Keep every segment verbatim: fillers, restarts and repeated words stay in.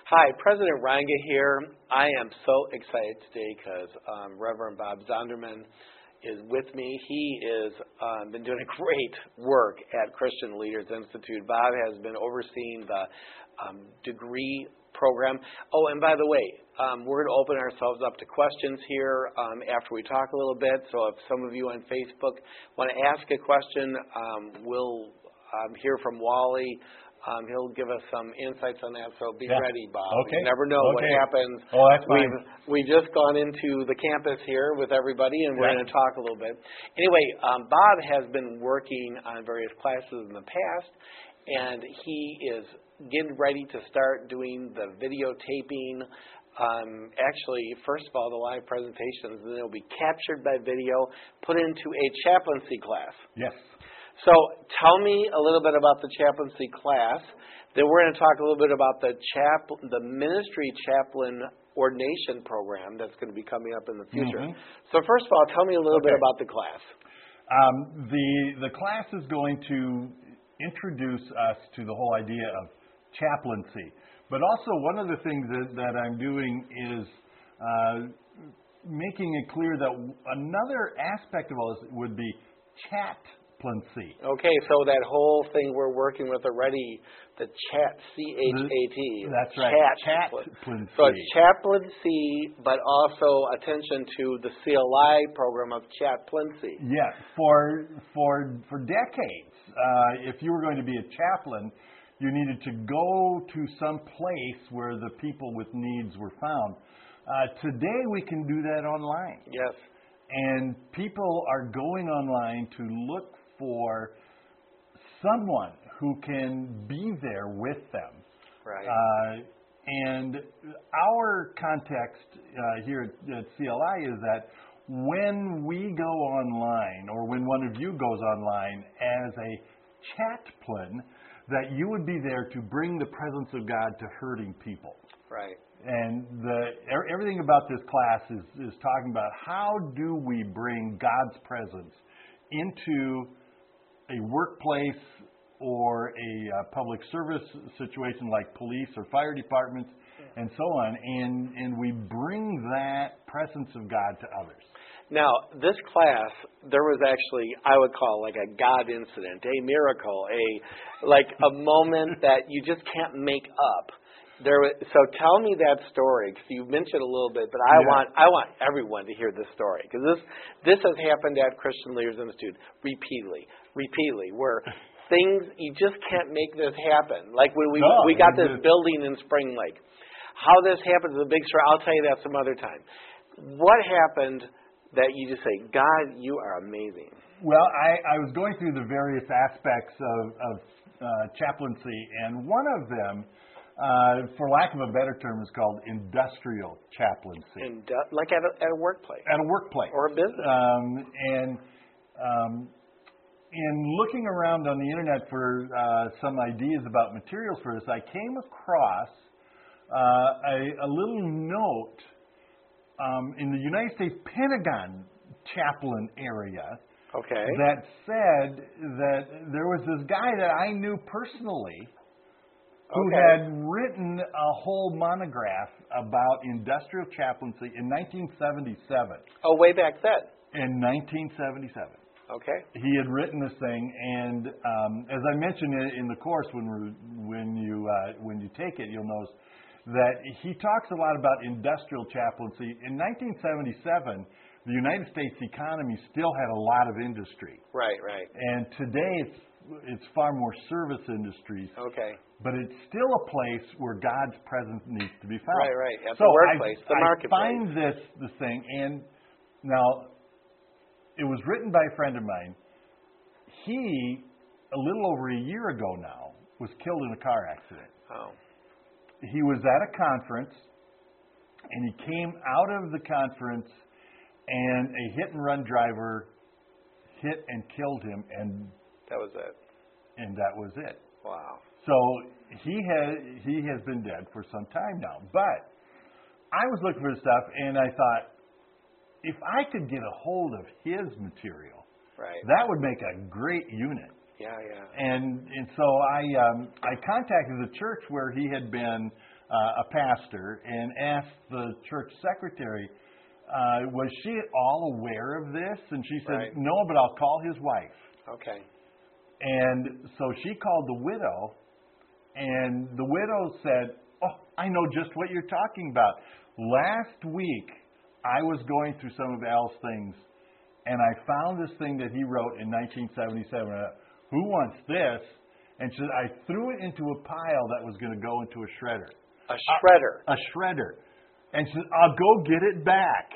Hi, President Ranga here. I am so excited today because um, Reverend Bob Zonderman is with me. He has um, been doing great work at Christian Leaders Institute. Bob has been overseeing the um, degree program. Oh, and by the way, um, we're going to open ourselves up to questions here um, after we talk a little bit. So if some of you on Facebook want to ask a question, um, we'll um, hear from Wally. Um, he'll give us some insights on that, so be yeah. ready, Bob. Okay. You never know okay. what happens. Oh, that's fine. We've, we've just gone into the campus here with everybody, and we're yeah. going to talk a little bit. Anyway, um, Bob has been working on various classes in the past, and he is getting ready to start doing the videotaping. Um, actually, first of all, the live presentations, and they'll be captured by video, put into a chaplaincy class. Yes. So tell me a little bit about the chaplaincy class. Then we're going to talk a little bit about the chap, the ministry chaplain ordination program that's going to be coming up in the future. Mm-hmm. So first of all, tell me a little okay. bit about the class. Um, the the class is going to introduce us to the whole idea of chaplaincy. But also one of the things that, that I'm doing is uh, making it clear that another aspect of all this would be chat. Okay, so that whole thing we're working with already, the chat, C H A T. That's right. Chat. Chaplaincy. So it's chaplaincy, but also attention to the C L I program of chaplaincy. Yeah, for for for decades, uh, if you were going to be a chaplain, you needed to go to some place where the people with needs were found. Uh, today we can do that online. Yes. And people are going online to look for someone who can be there with them. Right. Uh, and our context uh, here at, at C L I is that when we go online, or when one of you goes online as a chaplain, that you would be there to bring the presence of God to hurting people. Right. And the, everything about this class is, is talking about how do we bring God's presence into a workplace or a uh, public service situation like police or fire departments yeah. and so on, and, and we bring that presence of God to others. Now, this class, there was actually, I would call like a God incident, a miracle, a like a moment that you just can't make up. There was, so tell me that story, because you mentioned a little bit, but I yeah. want I want everyone to hear this story, because this this has happened at Christian Leaders Institute repeatedly, repeatedly, where things, you just can't make this happen. Like when we no, we got this just... building in Spring Lake. How this happened is a big story. I'll tell you that some other time. What happened that you just say, God, you are amazing? Well, I, I was going through the various aspects of, of uh, chaplaincy, and one of them, Uh, for lack of a better term, is called industrial chaplaincy. Indu- like at a, at a workplace. At a workplace. Or a business. Um, and um, in looking around on the internet for uh, some ideas about materials for this, I came across uh, a, a little note um, in the United States Pentagon chaplain area okay. that said that there was this guy that I knew personally who okay. had written a whole monograph about industrial chaplaincy in nineteen seventy-seven. Oh, way back then. In nineteen seventy-seven. Okay. He had written this thing, and um, as I mentioned in, in the course, when we're, when you uh, when you take it, you'll notice that he talks a lot about industrial chaplaincy. In nineteen seventy-seven, the United States economy still had a lot of industry. Right, right. And today it's it's far more service industries. Okay. But it's still a place where God's presence needs to be found. Right, right. At so the workplace, I, the marketplace. I find this this thing, and now it was written by a friend of mine. He, a little over a year ago now, was killed in a car accident. Oh. He was at a conference, and he came out of the conference, and a hit-and-run driver hit and killed him, and that was it. And that was it. Wow. So he has he has been dead for some time now. But I was looking for this stuff, and I thought, if I could get a hold of his material, right, that would make a great unit. Yeah, yeah. And and so I um, I contacted the church where he had been uh, a pastor, and asked the church secretary, uh, was she at all aware of this? And she said, Right. no, but I'll call his wife. Okay. And so she called the widow, and the widow said, oh, I know just what you're talking about. Last week, I was going through some of Al's things, and I found this thing that he wrote in nineteen seventy-seven. Uh, Who wants this? And she said, I threw it into a pile that was going to go into a shredder. A shredder. A, a shredder. And she said, I'll go get it back.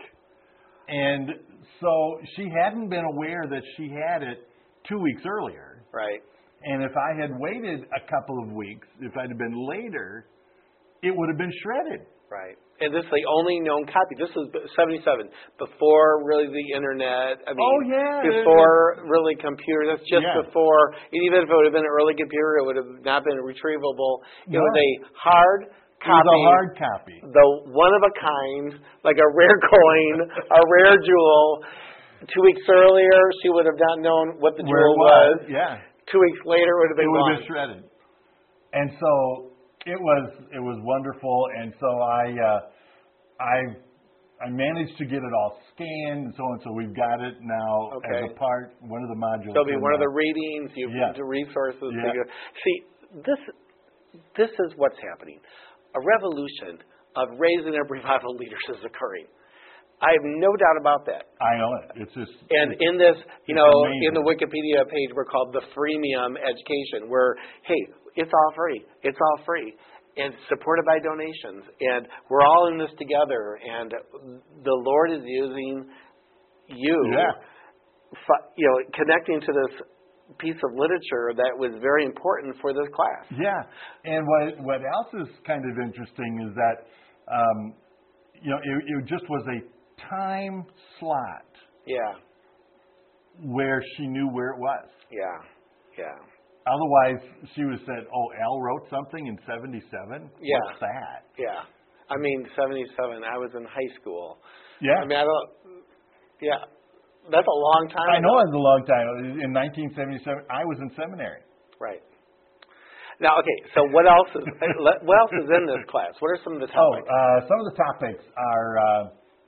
And so she hadn't been aware that she had it two weeks earlier. Right. And if I had waited a couple of weeks, if I'd have been later, it would have been shredded. Right. And this is the only known copy. This is seventy-seven, before really the internet. I mean, Oh, yeah. Before really computers. That's just Yeah. before. Even if it would have been an early computer, it would have not been retrievable. It No. was a hard It copy. was a hard copy. The one of a kind, like a rare coin, a rare jewel. Two weeks earlier, she would have not known what the Where jewel it was, was. yeah. Two weeks later, it would have It been would gone. have been shredded. And so it was it was wonderful. And so I uh, I I managed to get it all scanned and so on. So we've got it now Okay. as a part, one of the modules. So it'll be in one of the- the readings. You Yeah. the resources. Yeah. that you- See, this this is what's happening. A revolution of raising up revival leaders is occurring. I have no doubt about that. I know it. It's just And it's, in this, you it's know, amazing. in the Wikipedia page, we're called the freemium education, where, hey, it's all free. It's all free. And supported by donations. And we're all in this together. And the Lord is using you, Yeah. fi- you know, connecting to this piece of literature that was very important for this class. Yeah, and what what else is kind of interesting is that um, you know it, it just was a time slot Yeah, where she knew where it was. yeah, yeah. Otherwise, she would have said, "Oh, Al wrote something in seventy-seven. Yeah. What's that?" Yeah. I mean, seventy-seven, I was in high school. Yeah, I mean, I don't, yeah. That's a long time I know ago. it was a long time. In nineteen seventy-seven, I was in seminary. Right. Now, okay, so what else is, what else is in this class? What are some of the Oh, topics? uh, some of the topics are. Uh,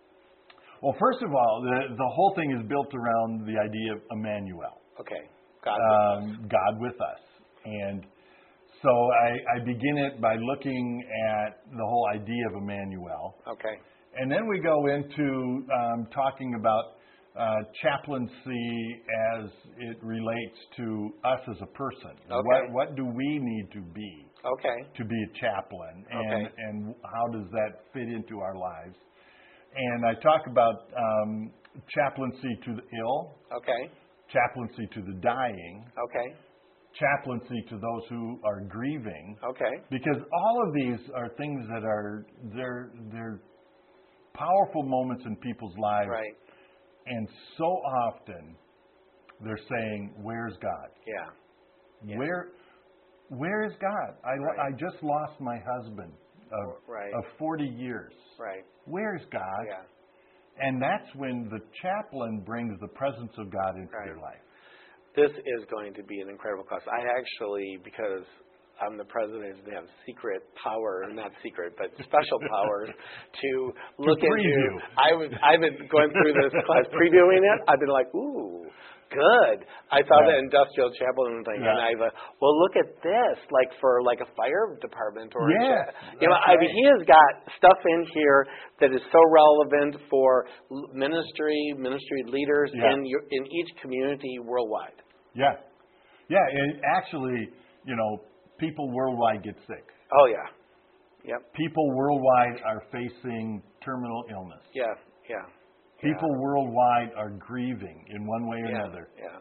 well, first of all, the the whole thing is built around the idea of Emmanuel. Okay. God with us. um, God with us. And so I, I begin it by looking at the whole idea of Emmanuel. Okay. And then we go into um, talking about uh, chaplaincy as it relates to us as a person. Okay. What, what do we need to be Okay. to be a chaplain? And, Okay. and how does that fit into our lives? And I talk about um, chaplaincy to the ill, Okay. chaplaincy to the dying, Okay. chaplaincy to those who are grieving, Okay. because all of these are things that are they're they're powerful moments in people's lives, Right. and so often they're saying, "Where's God? Yeah. Yeah. Where where is God? I Right. I just lost my husband of Right. of forty years. Right. Where's God?" Yeah. And that's when the chaplain brings the presence of God into Right. their life. This is going to be an incredible class. I actually, because I'm the president, and have secret power, not secret, but special powers to look into. preview. I was, I've been going through this class, previewing it. I've been like, ooh, good. I saw Yeah. the industrial chaplain thing, Yeah. and I thought, well, look at this, like for like a fire department or a Yes, cha- you know, that's I mean, right. he has got stuff in here that is so relevant for l- ministry, ministry leaders Yeah. in your, in each community worldwide. Yeah. Yeah, it actually, you know, people worldwide get sick. Oh yeah, yep, People worldwide are facing terminal illness. yeah, yeah. People worldwide are grieving in one way or yeah, another. yeah,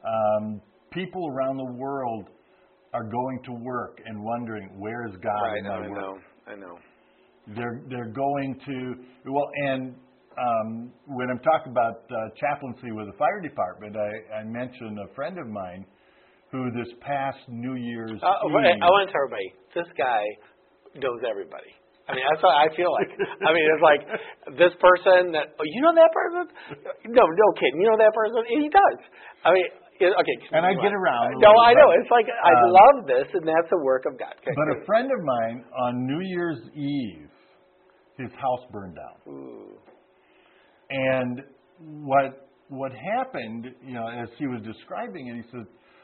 Um, people around the world are going to work and wondering, where is God right. in I my work? know, I know. They're they're going to well, and um, when I'm talking about uh, chaplaincy with the fire department, I, I mentioned a friend of mine who this past New Year's Uh, Eve. wait, I want to tell everybody, this guy knows everybody. I mean, that's what I feel like. I mean, it's like this person that, oh, you know that person? No, no kidding. You know that person? And he does. I mean, It, okay. And I get around. No, I know. Bit, it's like I um, love this, and that's the work of God. Okay, but great. a friend of mine on New Year's Eve, his house burned down. Ooh. And what what happened, you know, as he was describing it, he said,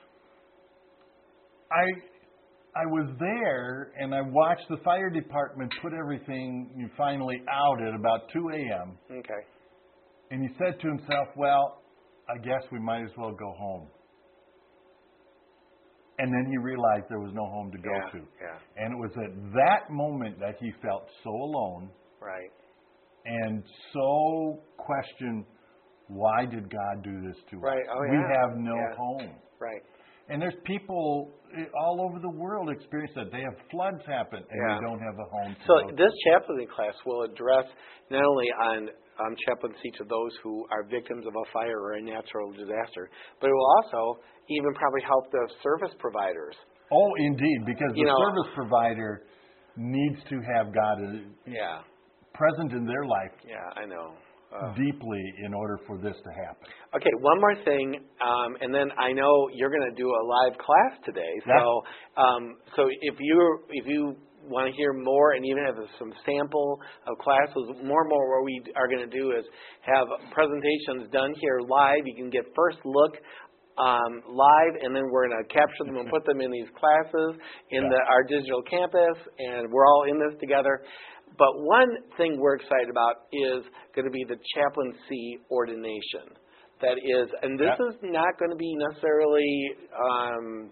I I was there and I watched the fire department put everything finally out at about two a.m. Okay. And he said to himself, well, I guess we might as well go home. And then he realized there was no home to go yeah, to. Yeah. And it was at that moment that he felt so alone. Right. And so questioned, why did God do this to Right. us? Oh, we yeah. have no yeah. home. Right. And there's people all over the world experience that. They have floods happen and Yeah. they don't have a home to So go to. this chaplaincy class will address not only on um, chaplaincy to those who are victims of a fire or a natural disaster, but it will also even probably help the service providers. Oh, indeed, because You the know, service provider needs to have God uh, Yeah. present in their life Yeah, I know. Uh, deeply in order for this to happen. Okay, one more thing, um, and then I know you're going to do a live class today. Yeah. So, um, so if you if you want to hear more and even have some sample of classes, more and more what we are going to do is have presentations done here live. You can get first look um, live, and then we're going to capture them and put them in these classes in Yeah. the, our digital campus, and we're all in this together. But one thing we're excited about is going to be the chaplaincy ordination. That is, and this Yeah. is not going to be necessarily um,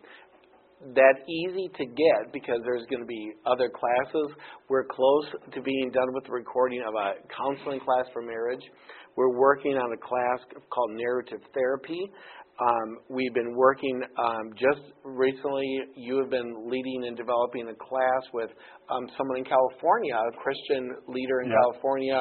that easy to get because there's going to be other classes. We're close to being done with the recording of a counseling class for marriage. We're working on a class called narrative therapy. Um, we've been working um, just recently. You have been leading and developing a class with um, someone in California, a Christian leader in Yeah. California.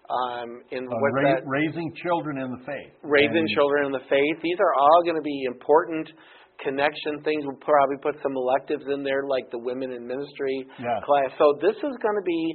Um, in Uh, what's ra- that? raising children in the faith. Raising And- children in the faith. These are all going to be important connection things. We'll probably put some electives in there, like the women in ministry Yeah. class. So this is going to be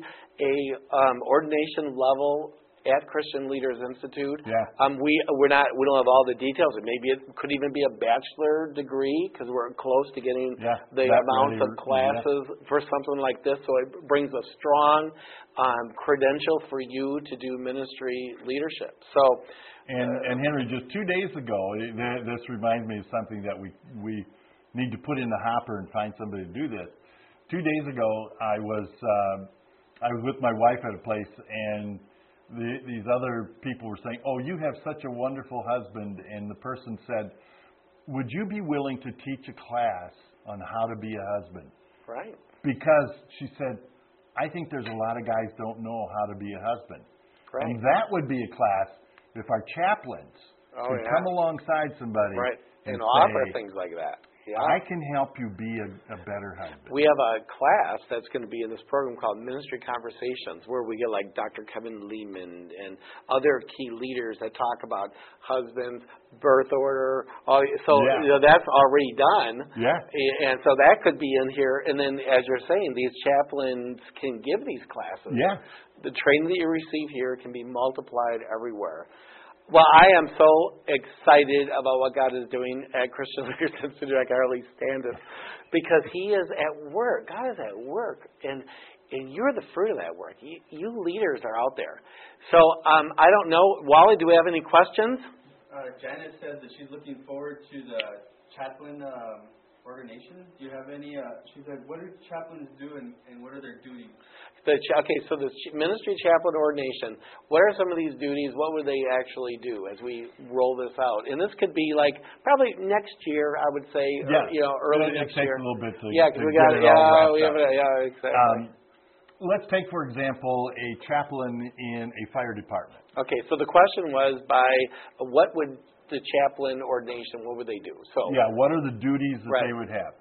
a um, ordination level at Christian Leaders Institute. Yeah. Um, we we're not we don't have all the details. Maybe it could even be a bachelor degree because we're close to getting Yeah, the that amounts really- of classes for something like this. So it brings a strong um, credential for you to do ministry leadership. So. And, and Henry, just two days ago, it- th- this reminds me of something that we we need to put in the hopper and find somebody to do this. Two days ago, I was uh, I was with my wife at a place, and the, these other people were saying, "Oh, you have such a wonderful husband," and the person said, "Would you be willing to teach a class on how to be a husband?" Right. Because she said, "I think there's a lot of guys don't know how to be a husband," Right. and that would be a class if our chaplains Oh, could yeah. come alongside somebody Right. and, And offer say, things like that. Yeah. I can help you be a, a better husband. We have a class that's going to be in this program called Ministry Conversations, where we get like Doctor Kevin Lehman and other key leaders that talk about husbands, birth order. All, so Yeah. you know, that's already done. Yeah. And so that could be in here. And then, as you're saying, these chaplains can give these classes. Yeah. The training that you receive here can be multiplied everywhere. Well, I am so excited about what God is doing at Christian Leaders Institute. I can hardly stand it because He is at work. God is at work, and and you're the fruit of that work. You, you leaders are out there. So um, I don't know, Wally. Do we have any questions? Uh, Janet said that she's looking forward to the chaplain um, ordination. Do you have any? Uh, she said, "What do chaplains do, and, and what are their duties?" The cha- okay, so the ch- ministry chaplain ordination. What are some of these duties? What would they actually do as we roll this out? And this could be like probably next year, I would say. Yeah. Or, you know, early it, next it takes year. a little bit to, Yeah, to because we get got it yeah, all we have wrapped it, yeah, exactly. up. Um, let's take, for example, a chaplain in a fire department. Okay, so the question was by what would the chaplain ordination? What would they do? So Yeah, what are the duties that Right. they would have?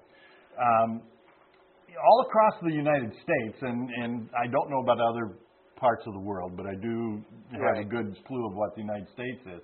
Um, all across the United States, and, and I don't know about other parts of the world, but I do have Right. a good clue of what the United States is.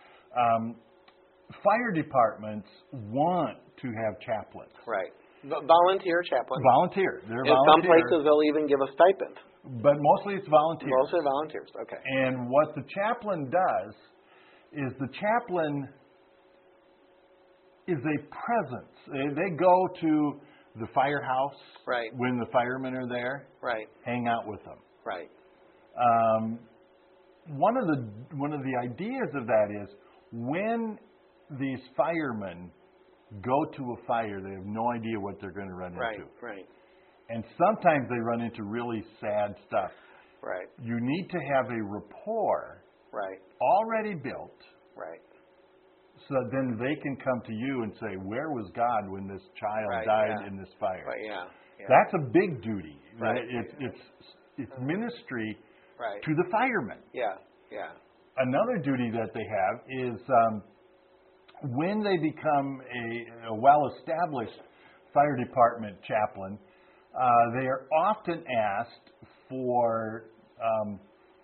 Um, fire departments want to have chaplains. right, V- volunteer chaplain. Volunteer. They're In some volunteer, places, they'll even give a stipend. but mostly it's volunteer. Mostly volunteers. Okay. And what the chaplain does is the chaplain is a presence. They, they go to the firehouse Right. when the firemen are there, Right. hang out with them. Right. Um, one of the one of the ideas of that is when these firemen go to a fire, they have no idea what they're going to run Right. into, Right. and sometimes they run into really sad stuff. Right. You need to have a rapport Right. already built, Right. so that then they can come to you and say, "Where was God when this child Right, died yeah. in this fire?" Right. Yeah. Yeah. That's a big duty. Right. It's it's it's ministry Right. to the firemen. Yeah. Yeah. Another duty that they have is um, when they become a, a well-established fire department chaplain, uh, they are often asked for um,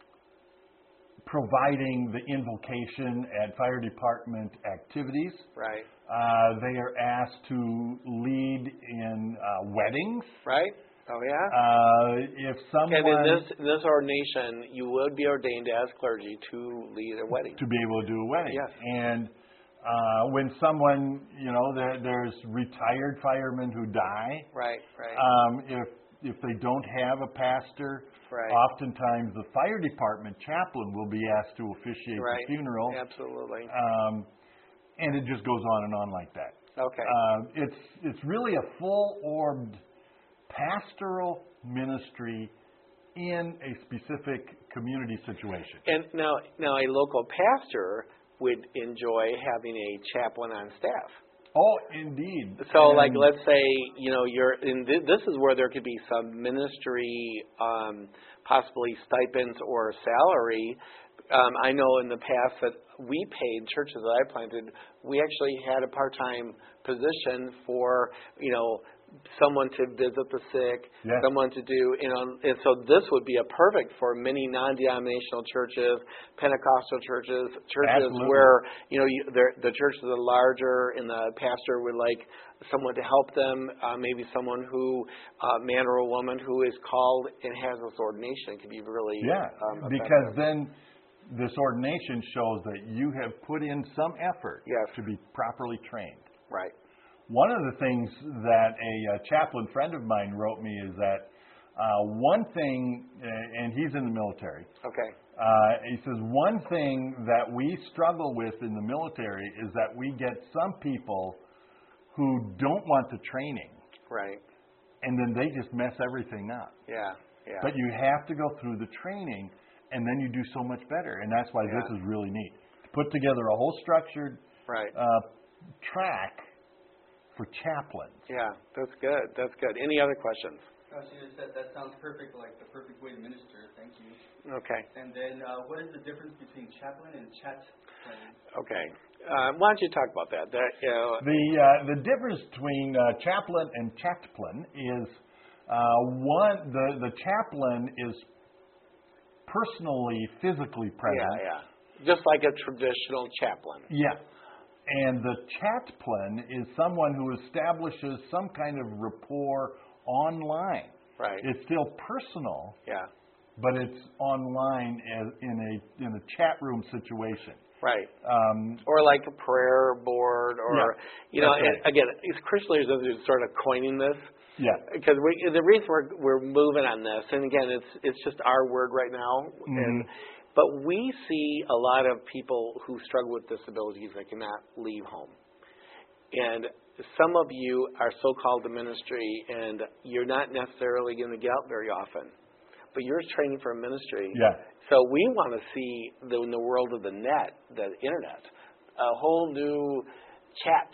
providing the invocation at fire department activities. Right. Uh, they are asked to lead in uh, weddings. Right. Oh yeah. Uh, if someone And in this in this ordination, you would be ordained as clergy to lead a wedding. to be able to do a wedding. Yes. And uh, when someone, you know, there, there's retired firemen who die. Right. Right. Um, if if they don't have a pastor, Right. oftentimes the fire department chaplain will be asked to officiate Right. the funeral. Absolutely. Um, and it just goes on and on like that. Okay. Uh, it's it's really a full-orbed pastoral ministry in a specific community situation. And now, now a local pastor would enjoy having a chaplain on staff. Oh, indeed. So, And- like, let's say, you know, you're in. Th- this is where there could be some ministry, um, possibly stipends or salary. Um, I know in the past that we paid churches that I planted. We actually had a part-time position for, you know, someone to visit the sick, Yes. someone to do, you know, and so this would be a perfect for many non-denominational churches, Pentecostal churches, churches Absolutely. where, you know, you, the churches are larger and the pastor would like someone to help them, uh, maybe someone who, uh, man or a woman who is called and has this ordination could be really Yeah, um, because effective. then this ordination shows that you have put in some effort Yes. to be properly trained. Right. One of the things that a, uh chaplain friend of mine wrote me is that uh, one thing, uh, and he's in the military, Okay. uh, he says one thing that we struggle with in the military is that we get some people who don't want the training, Right. and then they just mess everything up. Yeah. Yeah. But you have to go through the training, and then you do so much better, and that's why Yeah. this is really neat. Put together a whole structured right. uh, track for chaplains. Yeah. That's good. That's good. Any other questions? Oh, she just said that sounds perfect, like the perfect way to minister. Thank you. Okay. And then, uh, what is the difference between chaplain and chaplain? Okay. Uh, why don't you talk about that? That you know, The uh, the difference between uh, chaplain and chaplain is uh, one the the chaplain is personally, physically present. yeah, yeah. Just like a traditional chaplain. Yeah. And the chaplain is someone who establishes some kind of rapport online. Right. It's still personal, Yeah. but it's online as in a in a chat room situation. Right. Um, Or like a prayer board, or Yeah, you know, that's and right. again, these Christian leaders are sort of coining this yeah. because we, the reason we're we're moving on this, and again, it's it's just our word right now, and Mhm. but we see a lot of people who struggle with disabilities that cannot leave home, and some of you are so called to ministry, and you're not necessarily going to get out very often, but you're training for a ministry. Yeah. So we want to see the, in the world of the net, the internet, a whole new chat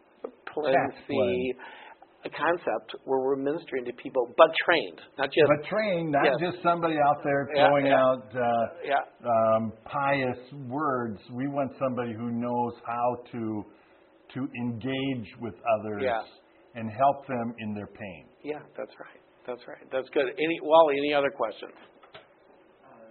plancy a concept where we're ministering to people, but trained, not just But trained, not Yes. just somebody out there Yeah, throwing yeah. out uh, yeah, um, pious words. We want somebody who knows how to to engage with others Yeah. and help them in their pain. yeah. That's right. That's right. That's good. Any Wally? Any other questions? Um,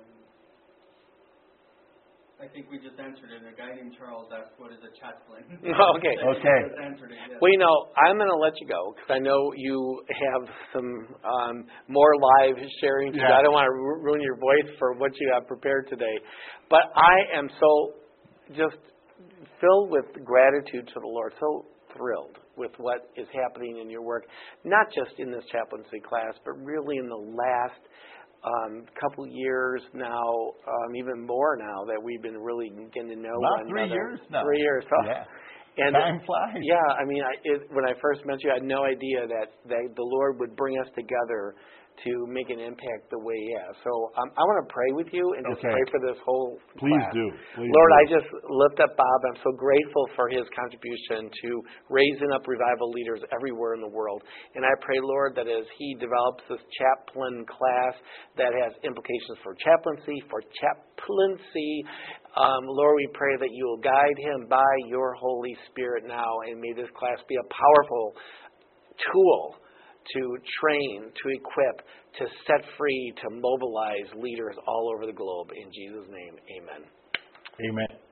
I think we just answered it. A guy named Charles asked, "What is a chaplain?" Okay. I think we Okay. just answered it. Yes. Well, you know, I'm going to let you go because I know you have some um, more live sharing to do. Yeah. I don't want to ru- ruin your voice for what you have prepared today. But I am so just filled with gratitude to the Lord, so thrilled with what is happening in your work, not just in this chaplaincy class, but really in the last um, couple years now, um, even more now that we've been really getting to know About one three another. years now. Three years. So, Yeah. and Time flies. Yeah, I mean, I, it, when I first met you, I had no idea that, that the Lord would bring us together to make an impact the way He has. So um, I want to pray with you and just Okay. pray for this whole Please class. do. Please Lord, do. I just lift up Bob. I'm so grateful for his contribution to raising up revival leaders everywhere in the world. And I pray, Lord, that as he develops this chaplain class that has implications for chaplaincy, for chaplaincy, um, Lord, we pray that you will guide him by your Holy Spirit now, and may this class be a powerful tool to train, to equip, to set free, to mobilize leaders all over the globe. In Jesus' name, amen. Amen.